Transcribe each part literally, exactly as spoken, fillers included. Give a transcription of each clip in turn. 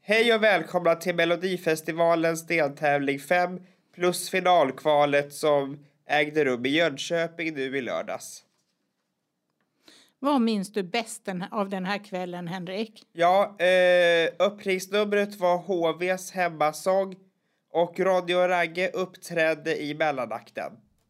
Hej och välkomna till Melodifestivalens deltävling fem plus finalkvalet som ägde rum i Jönköping nu i lördags. Vad minns du bäst av den här kvällen, Henrik? Ja, eh, öppningsnumret var H V:s hemmasång och Ronny och Ragge uppträdde i mellanakten.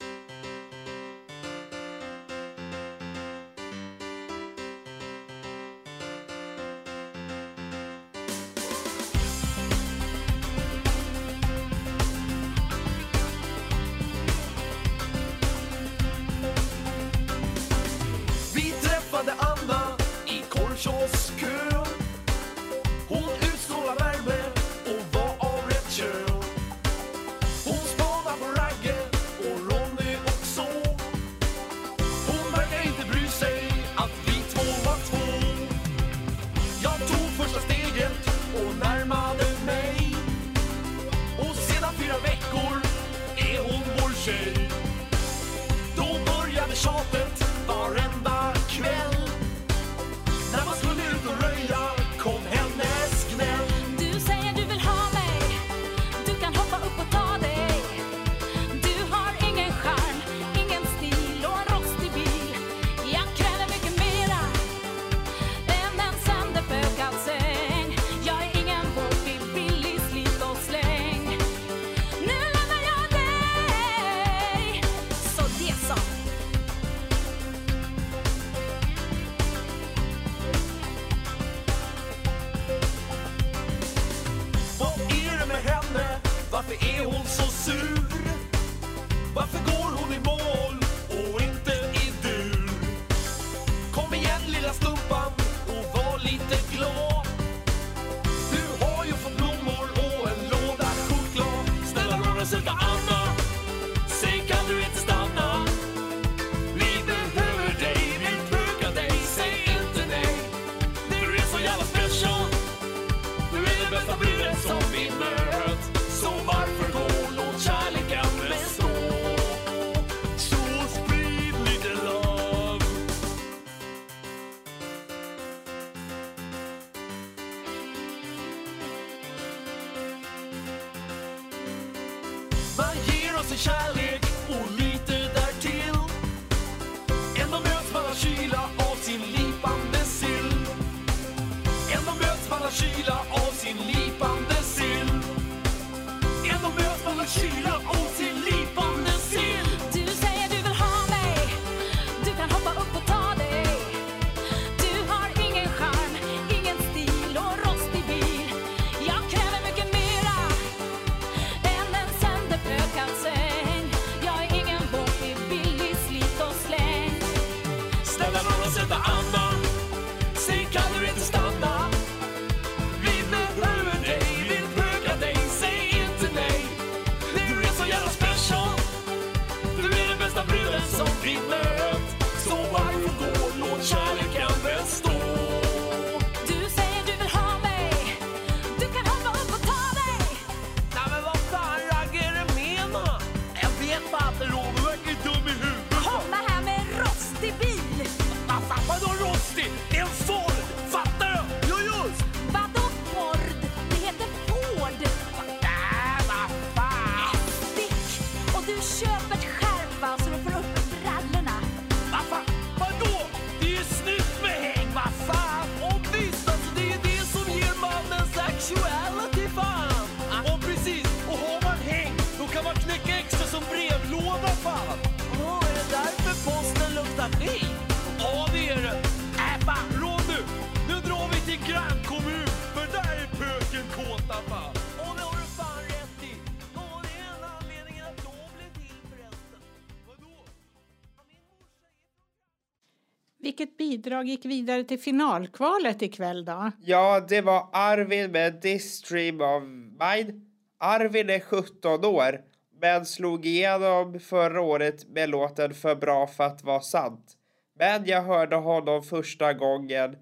Vilket bidrag gick vidare till finalkvalet ikväll då? Ja, det var Arvin med This Stream of Mine. Arvin är sjutton år, men slog igenom förra året med låten För bra för att vara sant. Men jag hörde honom första gången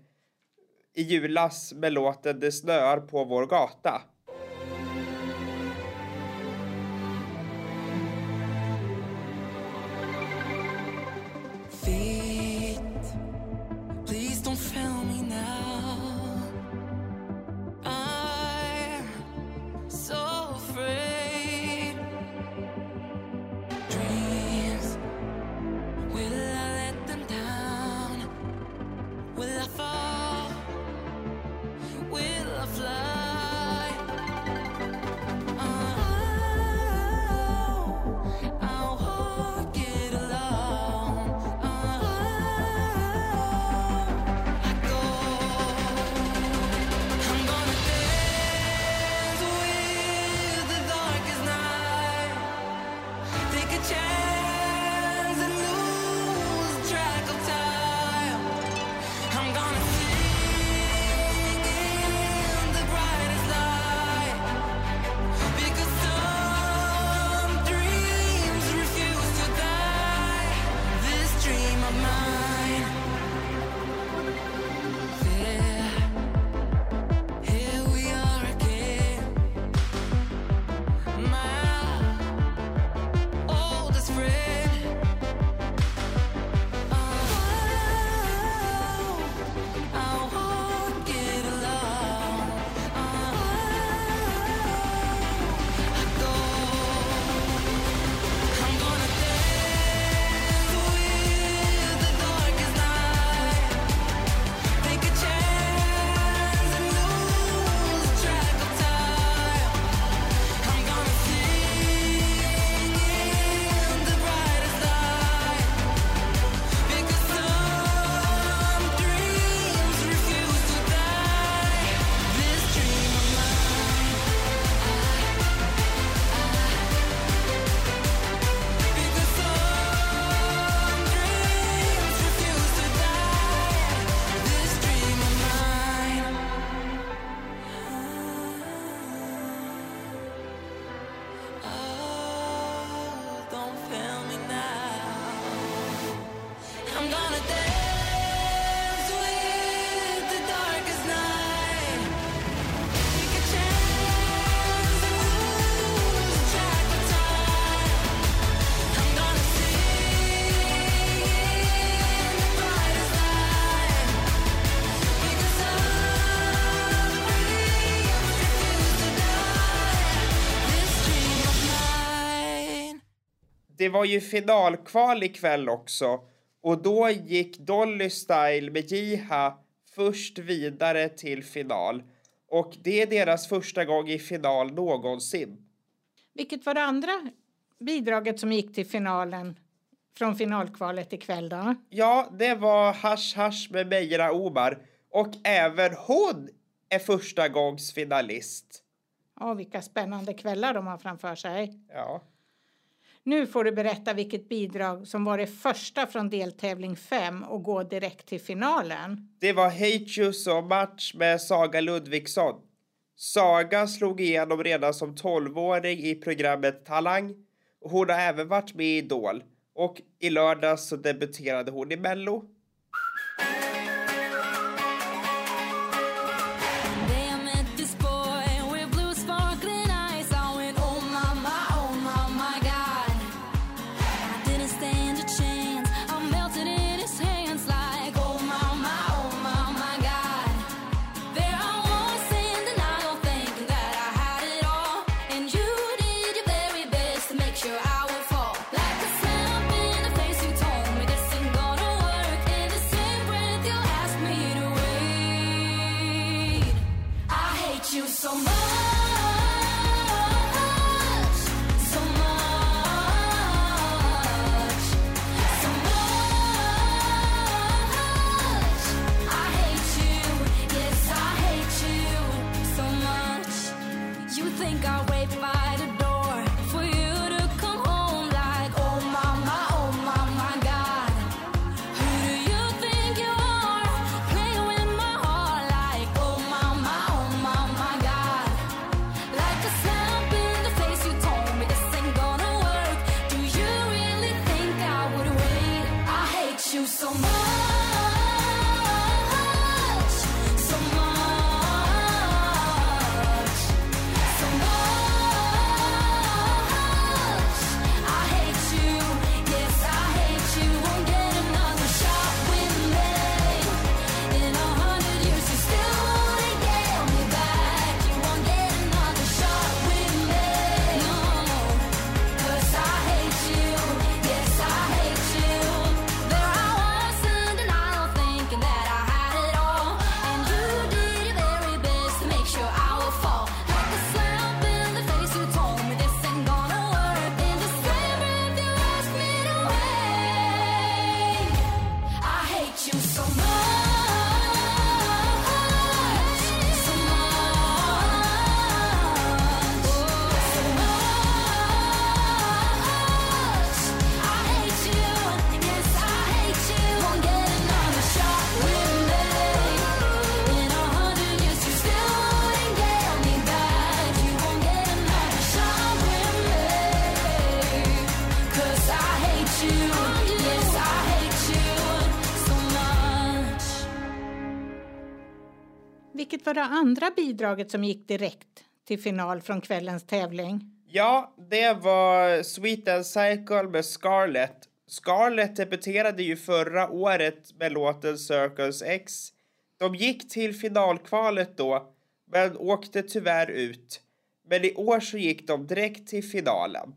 i julas med låten Det snöar på vår gata. Please don't fail me now. I det var ju finalkval ikväll också. Och då gick Dolly Style med Jiha först vidare till final. Och det är deras första gång i final någonsin. Vilket var det andra bidraget som gick till finalen från finalkvalet ikväll då? Ja, det var Hash Hash med Meira Omar. Och även hon är första gångs finalist. Ja, vilka spännande kvällar de har framför sig. Ja. Nu får du berätta vilket bidrag som var det första från deltävling fem och gå direkt till finalen. Det var Hate You So Much med Saga Ludvigsson. Saga slog igenom redan som tolvåring i programmet Talang. Hon har även varit med i Idol. Och i lördags så debuterade hon i Mello. Vilket var det andra bidraget som gick direkt till final från kvällens tävling? Ja, det var Sweet and Cycle med Scarlett. Scarlett debuterade ju förra året med låten Circus X. De gick till finalkvalet då, men åkte tyvärr ut. Men i år så gick de direkt till finalen.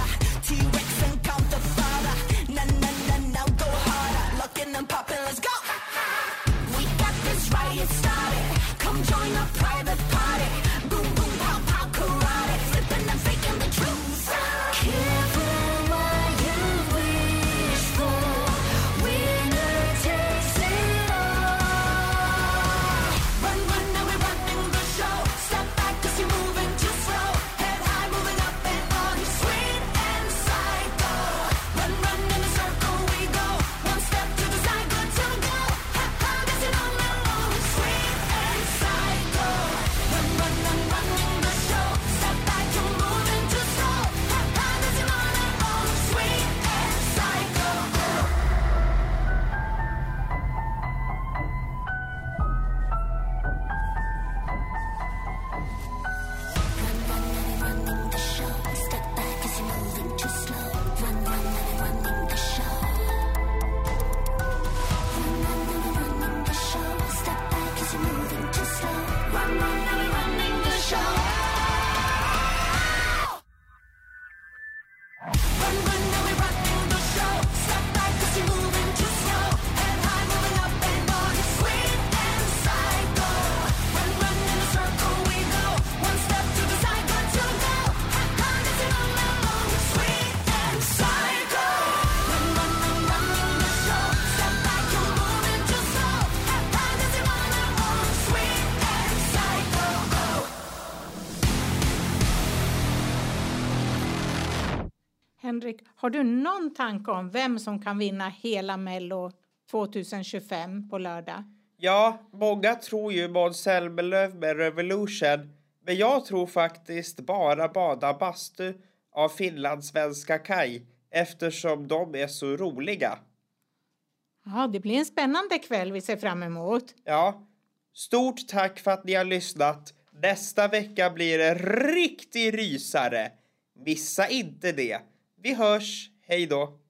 Poppin', let's go! Henrik, har du någon tanke om vem som kan vinna hela Mello tjugohundratjugofem på lördag? Ja, många tror ju Måns Zelmerlöw med Revolution. Men jag tror faktiskt bara Bada bastu av finlandssvenska Kaj. Eftersom de är så roliga. Ja, det blir en spännande kväll vi ser fram emot. Ja, stort tack för att ni har lyssnat. Nästa vecka blir det riktig rysare. Missa inte det. Vi hörs. Hej då.